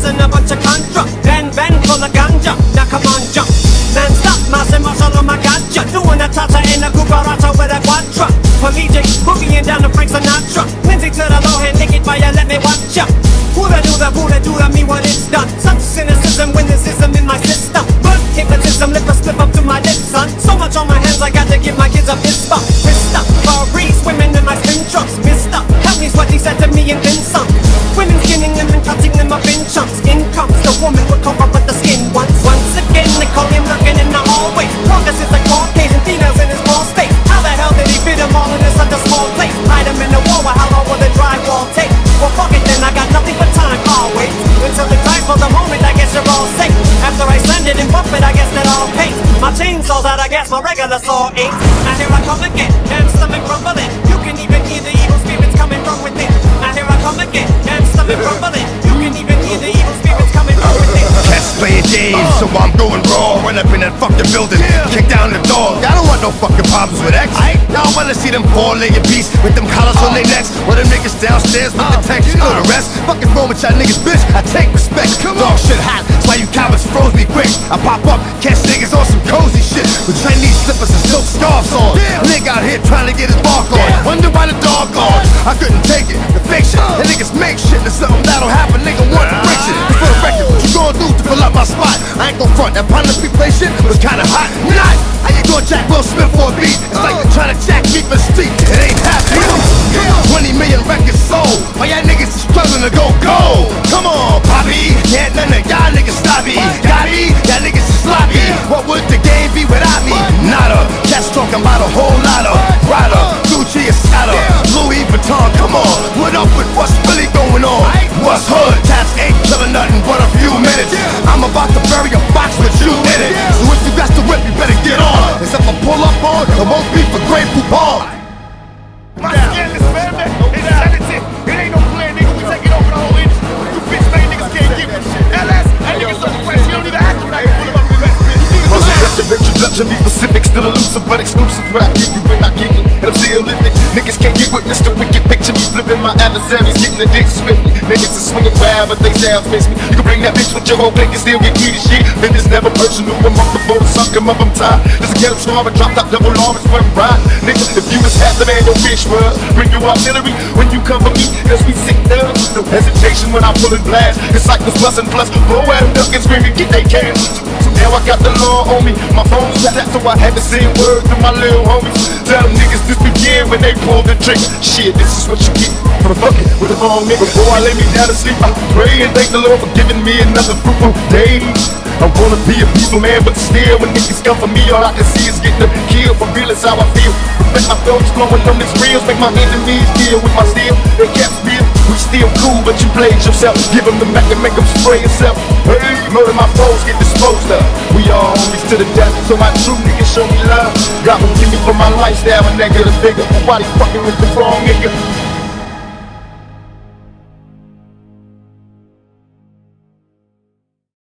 and a bunch of contra. Van full of ganja. Now come on, jump. Non-stop, mouse and muscle on my gotcha. Doing a cha-cha in a cucaracha with a quadra. Collegiate, boogieing down to Frank Sinatra. Lindsay to the low hand, naked fire, let me watch ya. Woulda do the me what it's done. Some cynicism, witticism in my system. But hypnotism, lip a slip up to my lips, son. So much on my hands, I got to give my kids a fist bump. Fist up, Fabrice, women in my spin trucks. Missed up, help me what he said to me and then some. Women skinning them and cutting them up in chunks. In comes the woman would come up with the skin once. Once again, they call him lurking in the hallway. Marcus is a Caucasian, females in his small state. How the hell did he fit them all in such a small place? Hide them in the wall, how long will the drywall take? Well, fuck it then, I got nothing but time. I'll wait until the time for the moment, I guess you're all safe. After I send it and bump it, I guess that I'll pay. My chainsaw's out, I guess my regular saw ain't. Now here I come again, and stomach rumbling. You can even hear the evil spirits coming from within. Now here I come again, and stomach rumbling. You can even hear the evil spirits coming from within. Cats playing games, so I'm going raw. Run up in that fucking building, kick down the door. I don't want no fucking problems with X. Y'all wanna see them four-legged beasts with them collars on their necks, or them niggas downstairs with the tanks. You know the rest. Fucking wrong with y'all niggas, bitch. I take respect. Dog shit hot, that's why you cowards froze me quick. I pop up, catch niggas on some cozy shit with Chinese slippers and silk scarves on. Nigga out here trying to get his bark on. Wonder why the dog gone. I couldn't take it. The fake shit, the niggas make shit. There's something that'll happen. Nigga want to break shit. For the record, what you gonna do to fill up my spot? I ain't gon' front. That partner we play shit was kinda hot. Not. How you gonna jack Will Smith for a beat? It's like you're trying to jack me for the street. It ain't happening. 20 million records sold. Why y'all niggas is struggling to go? Come on, Poppy. Can't none of y'all niggas stop me. Got me? Y'all niggas is sloppy. What would the game be without me? Nada. Cats talking about a whole lot of Prada, Gucci, Escada, Louis Vuitton. Come on, what up with what's really going on? What's hood? Tats ain't killing nothing but a few minutes. I'm about to bury a box with you in it. So if you got the whip, you better get on. Except I pull up on, it won't be for Grey Poupon. My skin is family, it's sanity. It ain't no plan, nigga. We taking over the whole industry. You bitch made niggas can't give it. LS, that nigga's so fresh, you don't even act like you pull him up the best. Introduction, be specific, still elusive but exclusive. Rap give you when I kick it, and I'm still living. Niggas can't get witness the wicked picture. Me flipping my adversaries, getting the dick swiftly. Niggas is swinging wild, but they sounds miss me. You can bring that bitch with your whole clique and still get key to shit. Then it's never personal. I'm up before the sun come up, I'm tired. Just get them strong and drop top double arms when we ride. Nigga, if you was half the man, your bitch was. Bring your artillery when you come for me, cause we sick down. No hesitation when I pull and blast. It's like this bustin' plus, blow at them, duck and scream and get they cash. So now I got the law on me. My phone was tapped, so I had to say a word to my little homies. Tell them niggas this begin when they pull the trigger. Shit, this is what you get for the fucking with a wrong nigga. Before I lay me down to sleep, I pray and thank the Lord for giving me another fruitful day. I wanna be a peaceful man, but still when niggas come for me, all I can see is getting them killed. For real is how I feel. Make my thoughts glowing on these reels, make my enemies deal with my steel. They can't steal, we still cool, but you played yourself. Give them the Mac and make them spray yourself. Hey, murder my foes, get disposed of. We all homies to the death, so my true niggas show me love. God will give me for my lifestyle, a negative figure. Why they fucking with the wrong nigga?